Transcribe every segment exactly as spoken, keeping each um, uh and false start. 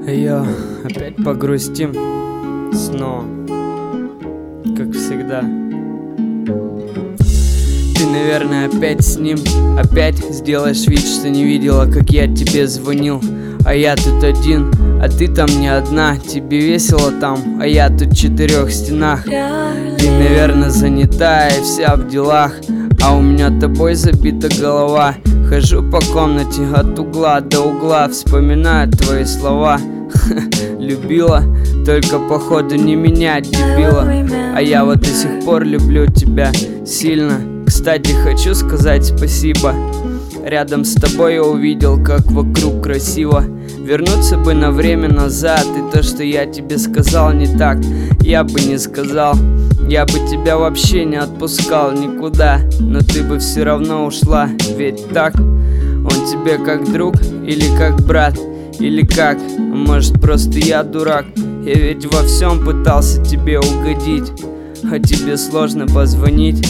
Йо, опять погрустим снова, как всегда. Ты, наверное, опять с ним. Опять сделаешь вид, что не видела, как я тебе звонил. А я тут один, а ты там не одна. Тебе весело там, а я тут в четырех стенах. Ты, наверное, занята и вся в делах, а у меня тобой забита голова. Хожу по комнате от угла до угла, вспоминаю твои слова. Любила, только походу не меня, дебила. А я вот до сих пор люблю тебя сильно. Кстати, хочу сказать спасибо. Рядом с тобой я увидел, как вокруг красиво. Вернуться бы на время назад, и то, что я тебе сказал не так, я бы не сказал. Я бы тебя вообще не отпускал никуда, но ты бы все равно ушла, ведь так? Он тебе как друг или как брат? Или как? Может, просто я дурак? Я ведь во всем пытался тебе угодить, а тебе сложно позвонить.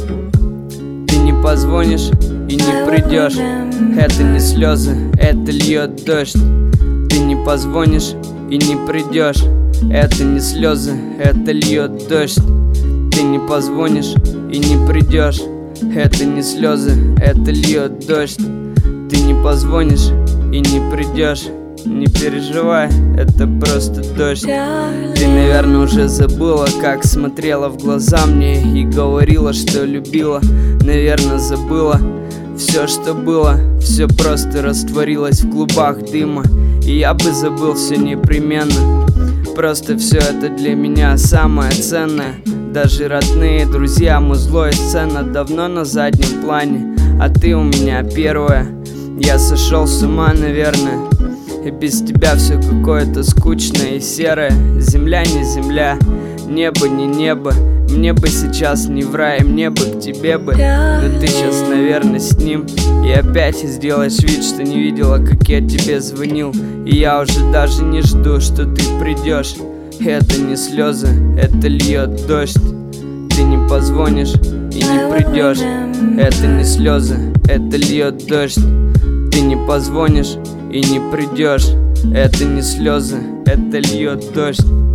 Ты не позвонишь и не придешь. Это не слезы, это льет дождь. Ты не позвонишь и не придешь. Это не слезы, это льет дождь. Ты не позвонишь и не придешь. Это не слезы, это льет дождь. Ты не позвонишь и не придешь. Не переживай, это просто дождь. Ты, наверное, уже забыла, как смотрела в глаза мне и говорила, что любила. Наверное, забыла все, что было. Все просто растворилось в клубах дыма, и я бы забыл все непременно. Просто все это для меня самое ценное. Даже родные, друзья, музло и сцена давно на заднем плане, а ты у меня первая. Я сошел с ума, наверное, и без тебя все какое-то скучное и серое. Земля не земля, небо не небо. Мне бы сейчас не в рай, мне бы к тебе бы. Но ты сейчас, наверное, с ним. И опять сделаешь вид, что не видела, как я тебе звонил. И я уже даже не жду, что ты придешь. Это не слезы, это льет дождь. Ты не позвонишь и не придешь. Это не слезы, это льет дождь. Ты не позвонишь и не придешь. Это не слезы, это льет дождь.